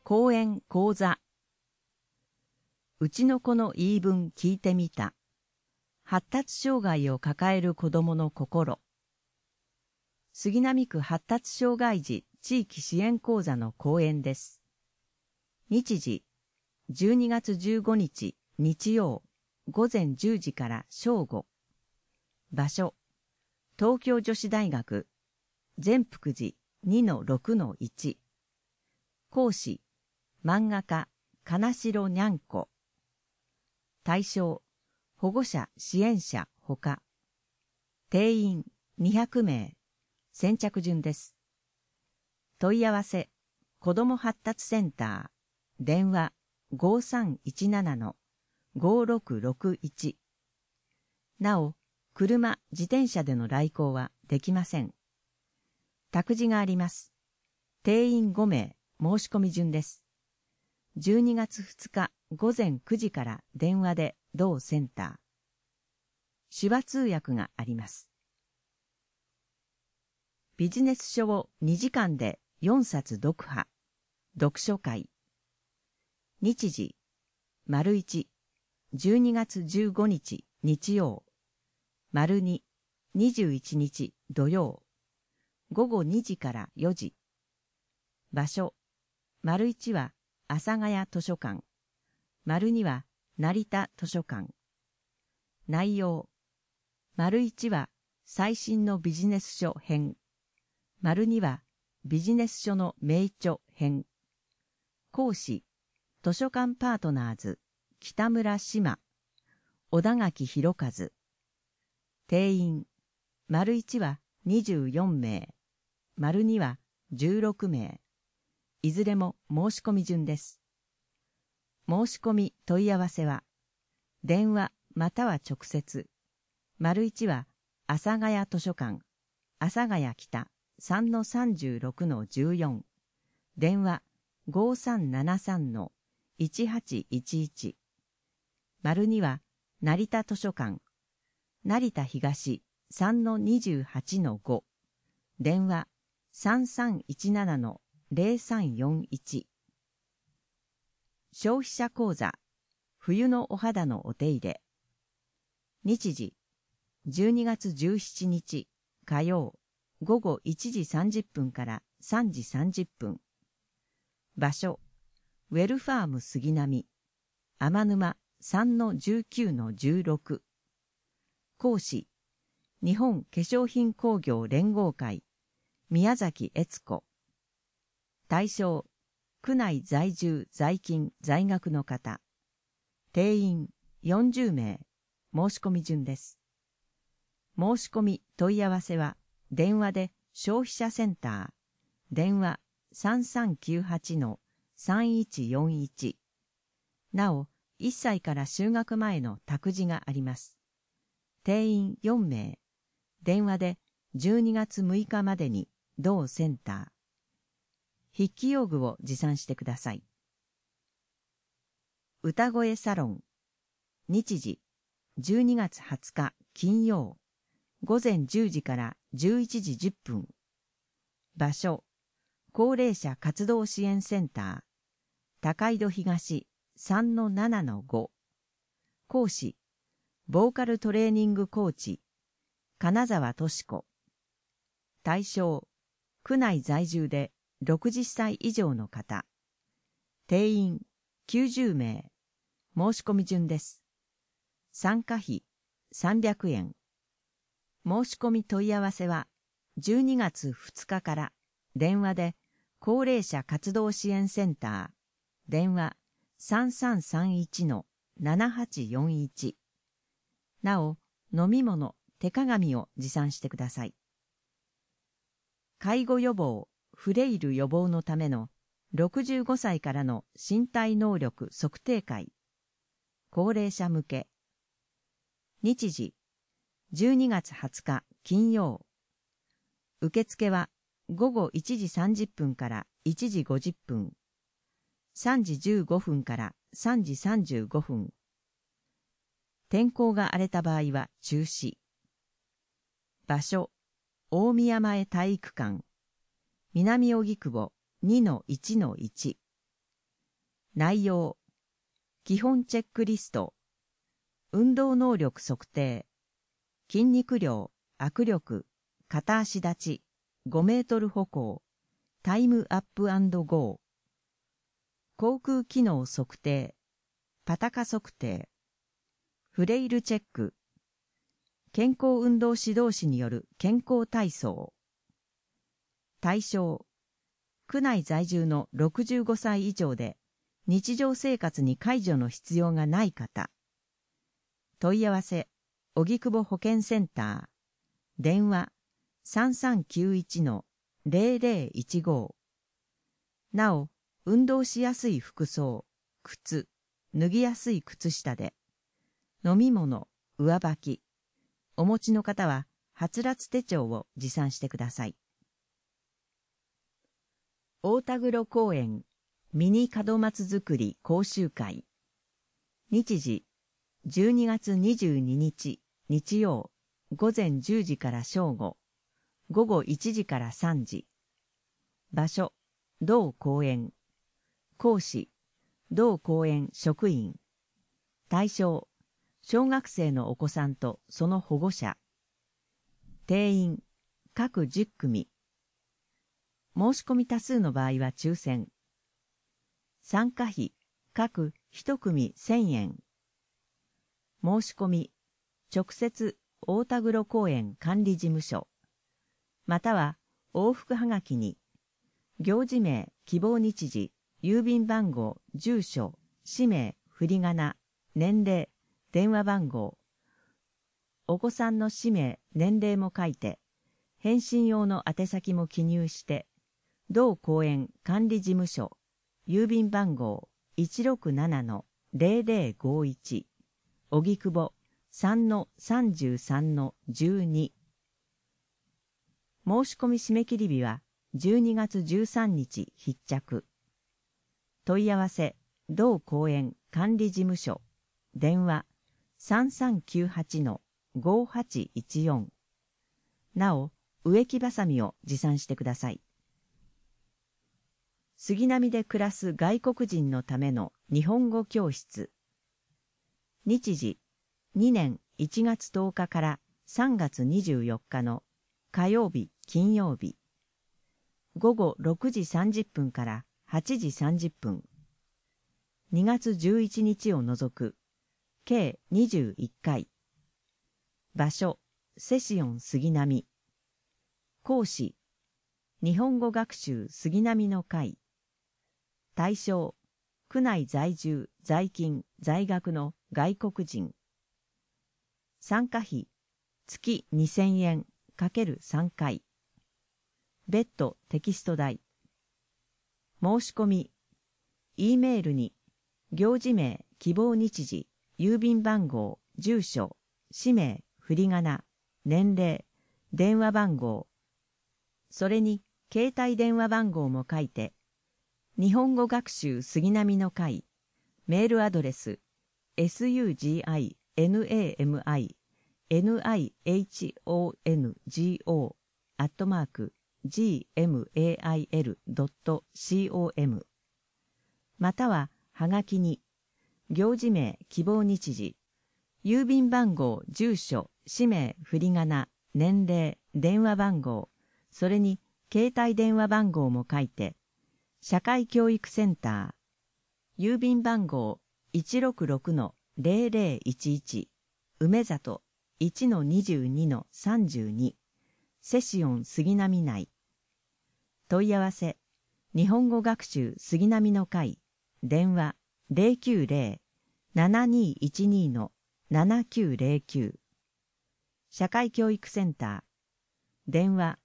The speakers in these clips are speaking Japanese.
講演講座。うちの子の言い分聞いてみた。発達障害を抱える子どもの心。杉並区発達障害児地域支援講座の講演です。日時、12月15日日曜、午前10時から正午。場所、東京女子大学、善福寺 2-6-1。講師、漫画家、金城にゃんこ。対象、保護者、支援者、ほか。定員、200名。先着順です。問い合わせ、子ども発達センター。電話、5317-5661。なお、車、自転車での来校はできません。託児があります。定員5名。申し込み順です。12月2日午前9時から電話で同センター。手話通訳があります。ビジネス書を2時間で4冊読破。読書会。日時、1、12月15日日曜。2、21日土曜。午後2時から4時。場所、1は阿佐ヶ谷図書館。2は成田図書館。内容、1は最新のビジネス書編。2はビジネス書の名著編。講師、図書館パートナーズ、北村志麻、小田垣弘和。定員、1は24名。2は16名。いずれも申し込み順です。申し込み問い合わせは、電話または直接。1は阿佐ヶ谷図書館、阿佐ヶ谷北 3-36-14。電話5373-1811。2は成田図書館、成田東 3-28-5。電話3317-0341。消費者講座、冬のお肌のお手入れ。日時、12月17日火曜、午後1時30分から3時30分。場所、ウェルファーム杉並、天沼 3-19-16。講師、日本化粧品工業連合会、宮崎悦子。対象、区内在住在勤在学の方。定員40名。申し込み順です。申し込み問い合わせは電話で消費者センター。電話3398-3141。なお、1歳から就学前の託児があります。定員4名。電話で12月6日までに同センター。筆記用具を持参してください。歌声サロン。日時、12月20日金曜。午前10時から11時10分。場所、高齢者活動支援センター。高井戸東 3-7-5。講師、ボーカルトレーニングコーチ、金沢敏子。対象、区内在住で60歳以上の方。定員90名。申し込み順です。参加費300円。申し込み問い合わせは12月2日から電話で高齢者活動支援センター。電話3331-7841。なお、飲み物、手鏡を持参してください。介護予防、フレイル予防のための65歳からの身体能力測定会。高齢者向け。日時、12月20日金曜。受付は午後1時30分から1時50分。3時15分から3時35分。天候が荒れた場合は中止。場所、大宮前体育館。南荻窪 2-1-1。 内容、基本チェックリスト、運動能力測定、筋肉量、握力、片足立ち、5メートル歩行、タイムアップ&ゴー、航空機能測定、パタカ測定、フレイルチェック、健康運動指導士による健康体操。対象、区内在住の65歳以上で日常生活に介助の必要がない方。問い合わせ、荻窪保健センター。電話、3391-0015。なお、運動しやすい服装、靴、脱ぎやすい靴下で、飲み物、上履き、お持ちの方は、はつらつ手帳を持参してください。大田黒公園ミニ門松作り講習会。日時、12月22日、日曜、午前10時から正午、午後1時から3時。場所、同公園。講師、同公園職員。対象、小学生のお子さんとその保護者。定員、各10組。申し込み多数の場合は抽選。参加費、各1組1000円。申し込み、直接大田黒公園管理事務所、または往復はがきに、行事名、希望日時、郵便番号、住所、氏名、振り仮名、年齢、電話番号、お子さんの氏名、年齢も書いて、返信用の宛先も記入して、同公園管理事務所、郵便番号 167-0051、荻窪 3-33-12。申し込み締め切り日は12月13日必着。問い合わせ、同公園管理事務所、電話 3398-5814。なお、植木ばさみを持参してください。杉並で暮らす外国人のための日本語教室。日時、2年1月10日から3月24日の火曜日、金曜日。午後6時30分から8時30分。2月11日を除く、計21回。場所、セシオン杉並。講師、日本語学習杉並の会。対象、区内在住、在勤、在学の外国人。参加費、月2000円×3回。別途テキスト代。申し込み、E メールに、行事名、希望日時、郵便番号、住所、氏名、振り仮名、年齢、電話番号、それに携帯電話番号も書いて、日本語学習杉並の会、メールアドレス、suginamihongo@gmail.com または、はがきに、行事名、希望日時、郵便番号、住所、氏名、振り仮名、年齢、電話番号、それに携帯電話番号も書いて、社会教育センター、郵便番号 166-0011、梅里 1-22-32、セシオン杉並内。問い合わせ、日本語学習杉並の会、電話 090-7212-7909。社会教育センター、電話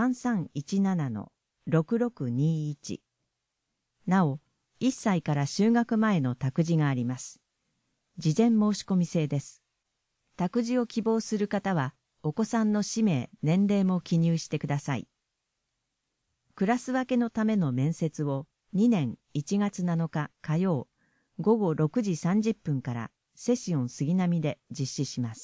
3317-6621。なお、1歳から就学前の託児があります。事前申し込み制です。託児を希望する方は、お子さんの氏名、年齢も記入してください。クラス分けのための面接を2年1月7日火曜午後6時30分からセシオン杉並で実施します。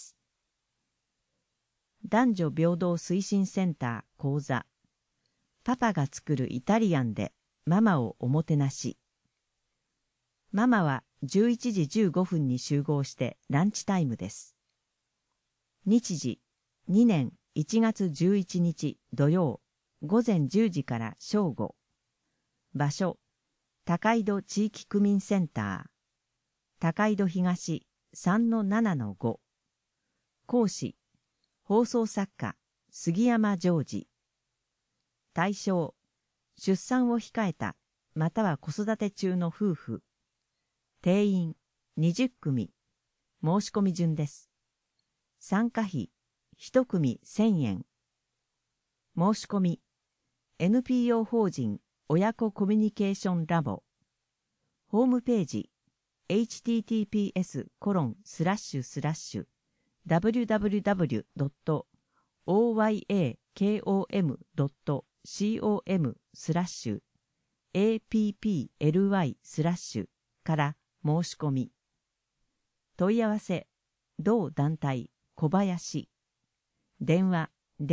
男女平等推進センター講座。パパが作るイタリアンでママをおもてなし。 ママは11時15分に集合してランチタイムです。日時、2年1月11日土曜、午前10時から正午。場所、高井戸地域区民センター。高井戸東 3-7-5。講師、放送作家、杉山ジョージ。対象、出産を控えた、または子育て中の夫婦。定員、20組。申し込み順です。参加費、1組1000円。申し込み、NPO 法人親子コミュニケーションラボ。ホームページ、https://www.oykom.com/apply/ から申し込み。問い合わせ、同団体小林。電話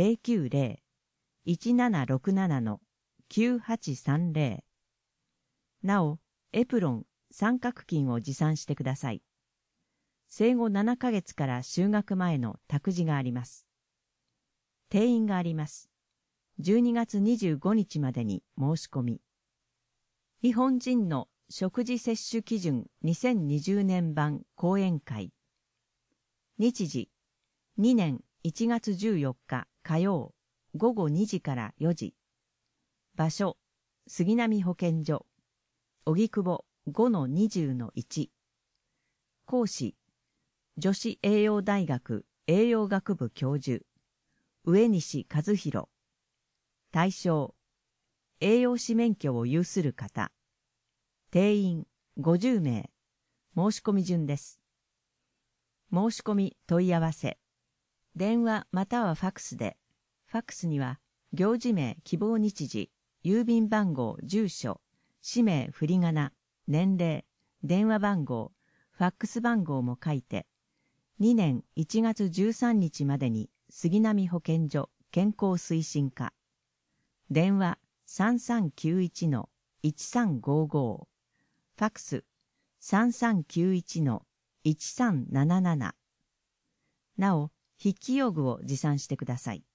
090-1767-9830。なお、エプロン、三角巾を持参してください。生後7ヶ月から就学前の託児があります。定員があります。12月25日までに申し込み。日本人の食事摂取基準2020年版講演会。日時、2年1月14日火曜、午後2時から4時。場所、杉並保健所。荻窪 5-20-1。講師、女子栄養大学栄養学部教授、上西和弘。対象、栄養士免許を有する方。定員50名。申し込み順です。申し込み問い合わせ。電話またはファクスで、ファクスには行事名、希望日時、郵便番号、住所、氏名、振り仮名、年齢、電話番号、ファックス番号も書いて、2年1月13日までに杉並保健所健康推進課。電話 3391-1355。ファクス 3391-1377。なお、筆記用具を持参してください。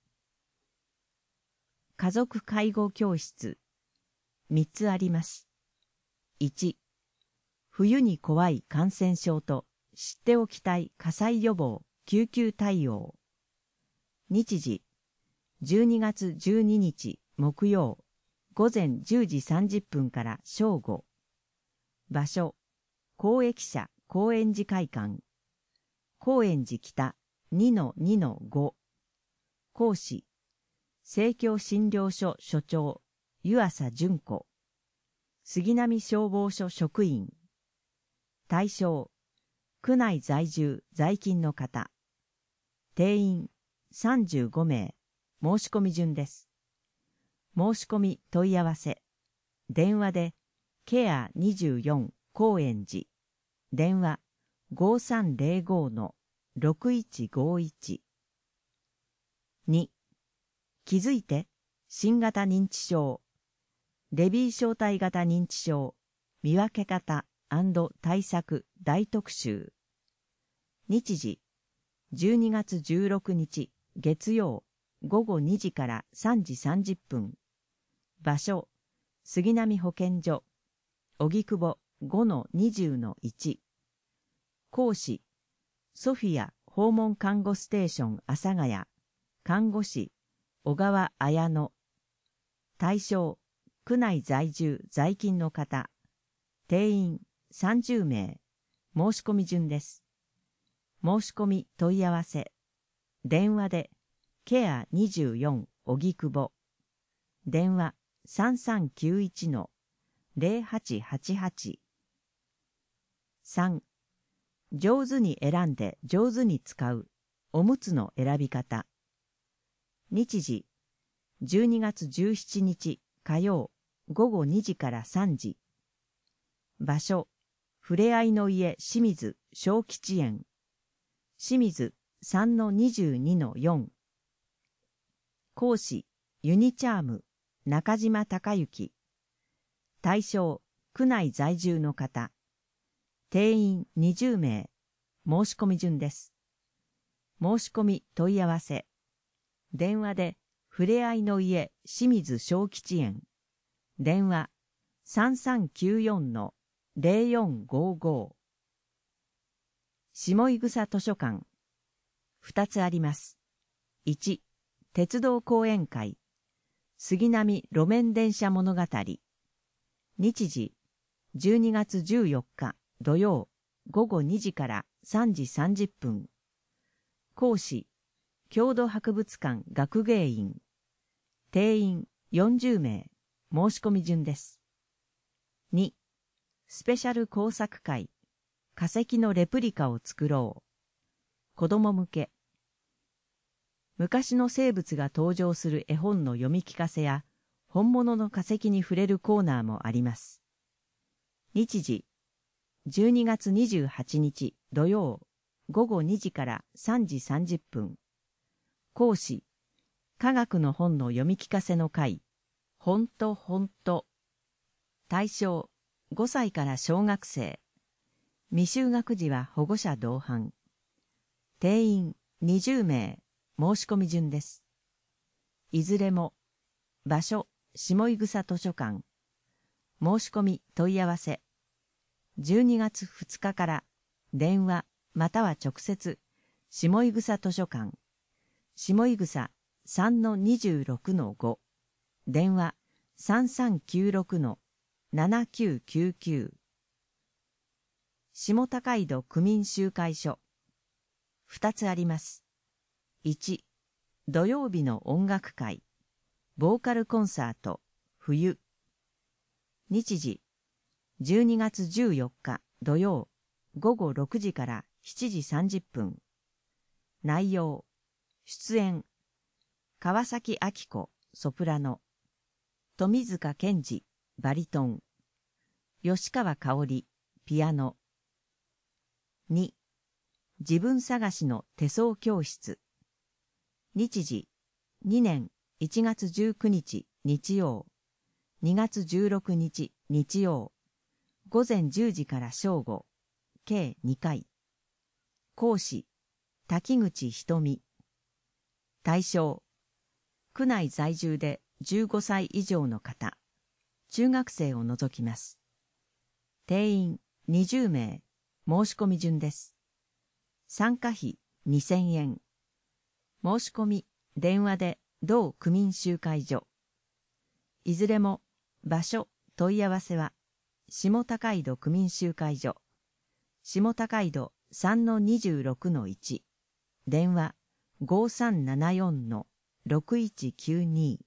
家族介護教室。3つあります。1、冬に怖い感染症と知っておきたい火災予防、救急対応。日時、12月12日木曜、午前10時30分から正午。場所、公益社高円寺会館。高円寺北 2-2-5。講師、生協診療所所長、湯浅淳子。杉並消防署職員。対象、区内在住在勤の方。定員35名。申し込み順です。申し込み問い合わせ。電話でケア24高円寺。電話 5305-6151。2、気づいて新型認知症。レビー小体型認知症見分け方&対策大特集。日時、12月16日月曜午後2時から3時30分。場所、杉並保健所。荻窪 5-20-1。講師、ソフィア訪問看護ステーション阿佐ヶ谷。看護師、小川綾乃。対象、区内在住在勤の方。定員30名。申し込み順です。申し込み問い合わせ。電話でケア24荻窪。電話 3391-0888。3、上手に選んで上手に使うおむつの選び方。日時、12月17日火曜午後2時から3時。場所、ふれあいの家清水小吉園。清水 3-22-4。講師、ユニチャーム中島孝之。対象、区内在住の方。 定員20名、申し込み順です。申し込み問い合わせ。電話で、ふれあいの家清水小吉園。電話3394-0455。下井草図書館。2つあります。1、鉄道講演会。杉並路面電車物語。日時、12月14日土曜午後2時から3時30分。講師、郷土博物館学芸員。定員40名、申し込み順です。2、スペシャル工作会。化石のレプリカを作ろう。子供向け。昔の生物が登場する絵本の読み聞かせや、本物の化石に触れるコーナーもあります。日時、12月28日土曜午後2時から3時30分。講師、科学の本の読み聞かせの会。ほんとほんと。対象、5歳から小学生。未就学児は保護者同伴。定員20名、申し込み順です。いずれも、場所、下井草図書館。申し込み問い合わせ。12月2日から、電話または直接、下井草図書館。下井草 3-26-5。電話3396-7999。下高井戸区民集会所。2つあります。1、土曜日の音楽会。ボーカルコンサート、冬。日時、12月14日土曜午後6時から7時30分。内容、出演、川崎明子、ソプラノ。富塚健二、バリトン。吉川香織、ピアノ。2、自分探しの手相教室。日時、2年1月19日日曜、2月16日日曜、午前10時から正午、計2回。講師、滝口ひとみ。対象、区内在住で15歳以上の方、中学生を除きます。定員20名、申し込み順です。参加費2000円。申し込み、電話で同区民集会所。いずれも、場所、問い合わせは、下高井戸区民集会所。下高井戸 3-26-1。電話5374-6192。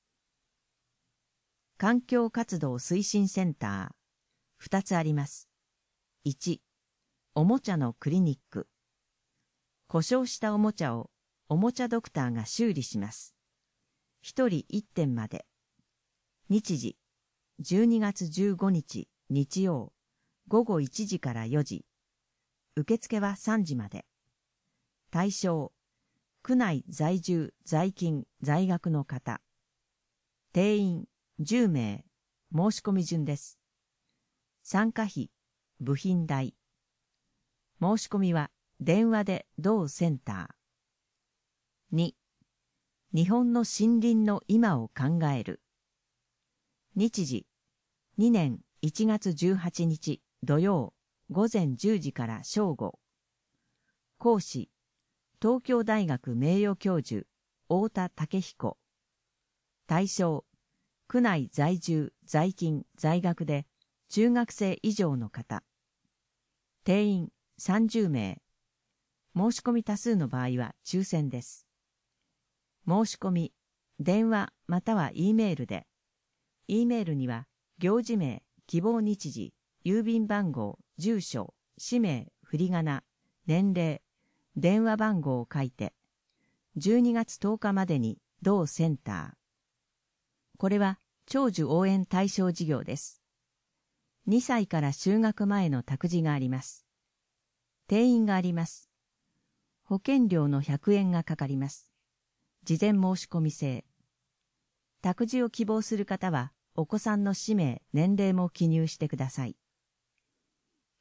環境活動推進センター。2つあります。1、おもちゃのクリニック。故障したおもちゃをおもちゃドクターが修理します。1人1点まで。日時、12月15日日曜、午後1時から4時。受付は3時まで。対象、区内在住、在勤、在学の方。定員10名、申し込み順です。参加費、部品代。申し込みは電話で同センター。2、日本の森林の今を考える。日時、2年1月18日土曜午前10時から正午。講師、東京大学名誉教授、太田武彦。対象、区内在住、在勤、在学で中学生以上の方。定員30名。申し込み多数の場合は抽選です。申し込み、電話または E メールで。E メールには、行事名、希望日時、郵便番号、住所、氏名、振り仮名、年齢、電話番号を書いて、12月10日までに同センター。これは長寿応援対象事業です。2歳から就学前の託児があります。定員があります。保険料の100円がかかります。事前申し込み制。託児を希望する方は、お子さんの氏名、年齢も記入してください。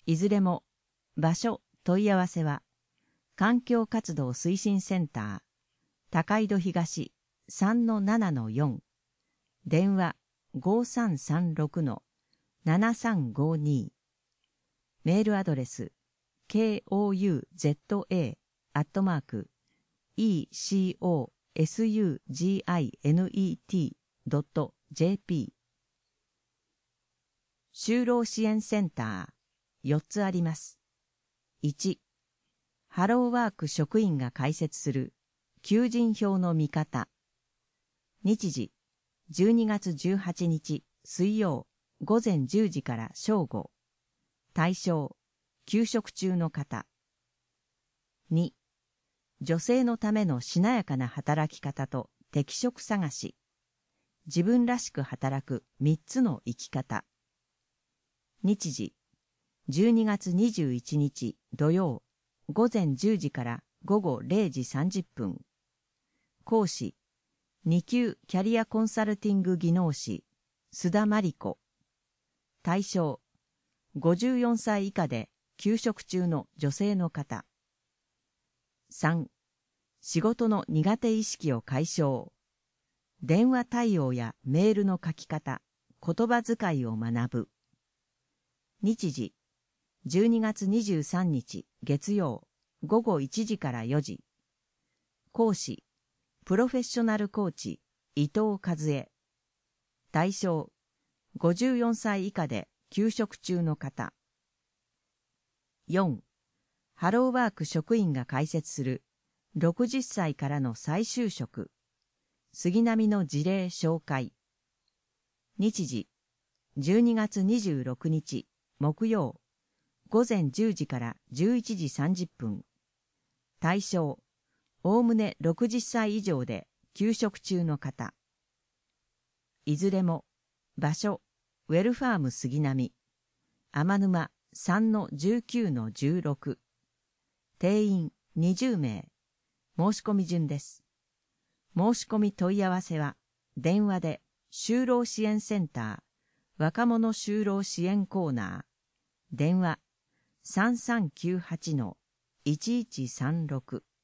いずれも場所問い合わせは環境活動推進センター高井戸東 3-7-4 電話 5336-7352 メールアドレス kouza@ecosuginet.jp 就労支援センター4つあります。1、ハローワーク職員が開設する求人票の見方。日時、12月18日水曜午前10時から正午。対象、休職中の方。2、女性のためのしなやかな働き方と適職探し。自分らしく働く3つの生き方。日時、12月21日土曜午前10時から午後0時30分。講師、2級キャリアコンサルティング技能士、須田真理子。対象、54歳以下で休職中の女性の方。3、仕事の苦手意識を解消。電話対応やメールの書き方、言葉遣いを学ぶ。日時、12月23日月曜午後1時から4時。講師、プロフェッショナルコーチ、伊藤和恵。対象、54歳以下で休職中の方。4、ハローワーク職員が開設する60歳からの再就職。杉並の事例紹介。日時、12月26日木曜午前10時から11時30分。対象、おおむね60歳以上で休職中の方。いずれも、場所、ウェルファーム杉並、天沼 3-19-16。定員20名。申し込み順です。申し込み問い合わせは、電話で就労支援センター、若者就労支援コーナー、電話 3398-1136